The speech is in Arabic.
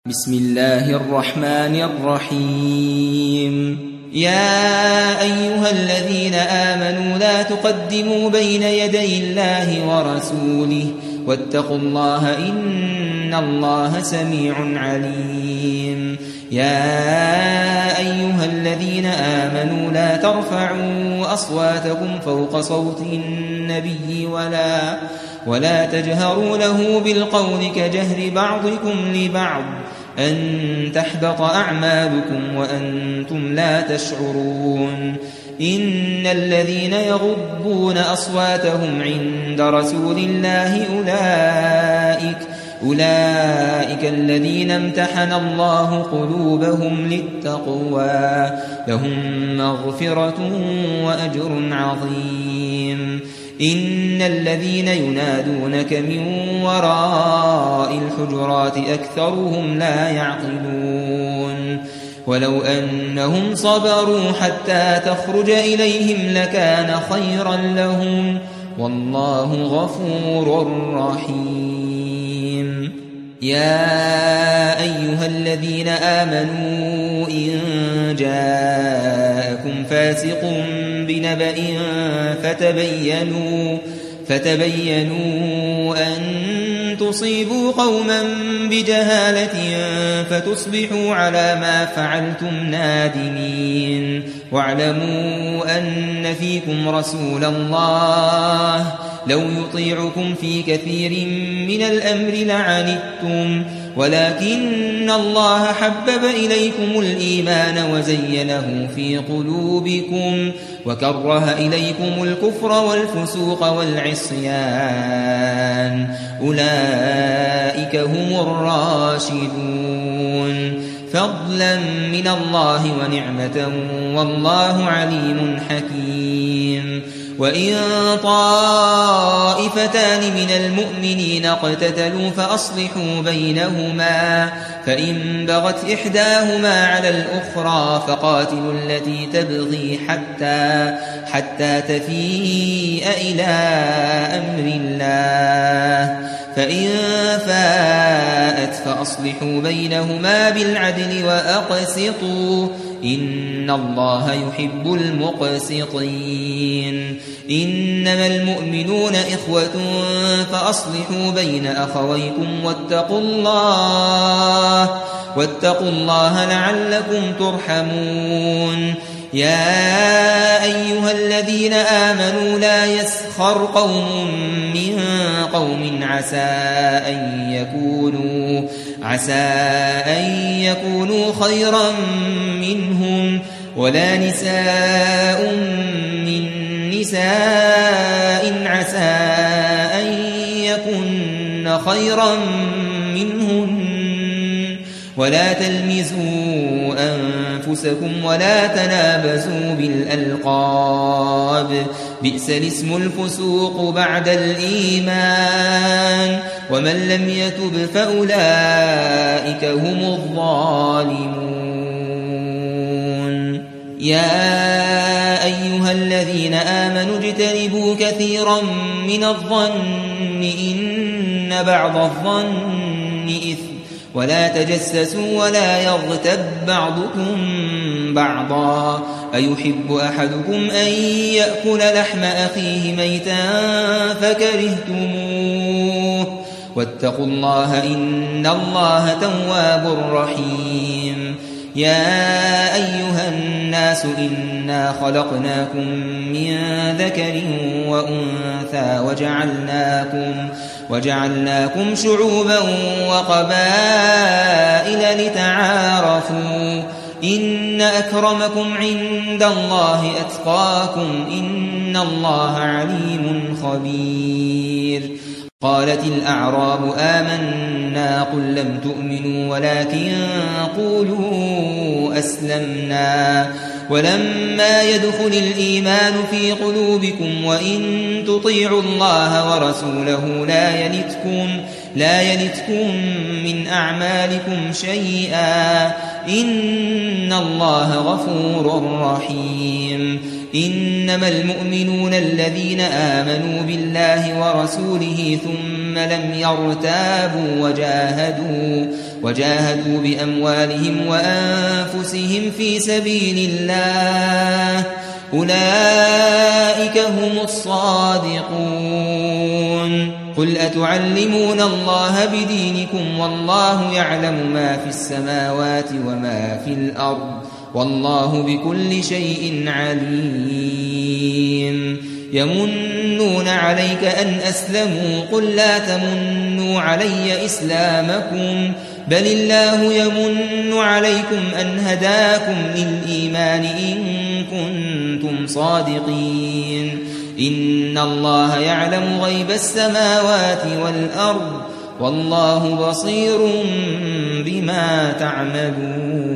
بسم الله الرحمن الرحيم يا أيها الذين آمنوا لا تقدموا بين يدي الله ورسوله واتقوا الله إن الله سميع عليم يا أيها الذين آمنوا لا ترفعوا أصواتكم فوق صوت النبي ولا تجهروا له بالقول كجهر بعضكم لبعض أن تحبط أعمالكم وأنتم لا تشعرون إن الذين يغضون أصواتهم عند رسول الله أولئك الذين امتحن الله قلوبهم للتقوى لهم مغفرة وأجر عظيم إن الذين ينادونك من وراء الحجرات أكثرهم لا يعقلون ولو أنهم صبروا حتى تخرج إليهم لكان خيرا لهم والله غفور رحيم يا أيها الذين آمنوا إن جاءكم فاسق بنبأ فتبينوا أن تصيبوا قوما بجهالة فتصبحوا على ما فعلتم نادمين واعلموا أن فيكم رسول الله لو يطيعكم في كثير من الأمر لعنتم ولكن الله حبب إليكم الإيمان وزينه في قلوبكم وكره إليكم الكفر والفسوق والعصيان أولئك هم الراشدون فضلا من الله ونعمة والله عليم حكيم وإن طائفتان من المؤمنين اقتتلوا فأصلحوا بينهما فإن بغت إحداهما على الأخرى فقاتلوا التي تبغي حتى تفيء إلى أمر الله فإن فاءت فأصلحوا بينهما بالعدل وأقسطوا إن الله يحب المقسطين إنما المؤمنون إخوة فأصلحوا بين أخويكم واتقوا الله لعلكم ترحمون يا أيها الذين آمنوا لا يسخر قوم من قوم عسى أن يكونوا خيرا منهم ولا نساء من نساء عسى أن يكن خيرا منهن ولا تلمزوا أنفسكم ولا تنابزوا بالألقاب بئس الاسم الفسوق بعد الإيمان ومن لم يتب فأولئك هم الظالمون يا أيها الذين آمنوا اجتنبوا كثيرا من الظن إن بعض الظن إثم ولا تجسسوا ولا يغتب بعضكم بعضا أيحب أحدكم أن يأكل لحم أخيه ميتا فكرهتموه واتقوا الله إن الله تواب رحيم يا أيها الناس إنا خلقناكم من ذكر وأنثى وجعلناكم شعوبا وقبائل لتعارفوا إن أكرمكم عند الله أتقاكم إن الله عليم خبير قالت الأعراب آمنا قل لم تؤمنوا ولكن قولوا أسلمنا ولما يدخل الإيمان في قلوبكم وإن تطيعوا الله ورسوله لا يلتكم من أعمالكم شيئا إن الله غفور رحيم إنما المؤمنون الذين آمنوا بالله ورسوله ثم لم يرتابوا وجاهدوا بأموالهم وأنفسهم في سبيل الله أولئك هم الصادقون قل أتعلمون الله بدينكم والله يعلم ما في السماوات وما في الأرض والله بكل شيء عليم يمنون عليك أن أسلموا قل لا تمنوا علي إسلامكم بل الله يمن عليكم أن هداكم للإيمان إن كنتم صادقين إن الله يعلم غيب السماوات والأرض والله بصير بما تعملون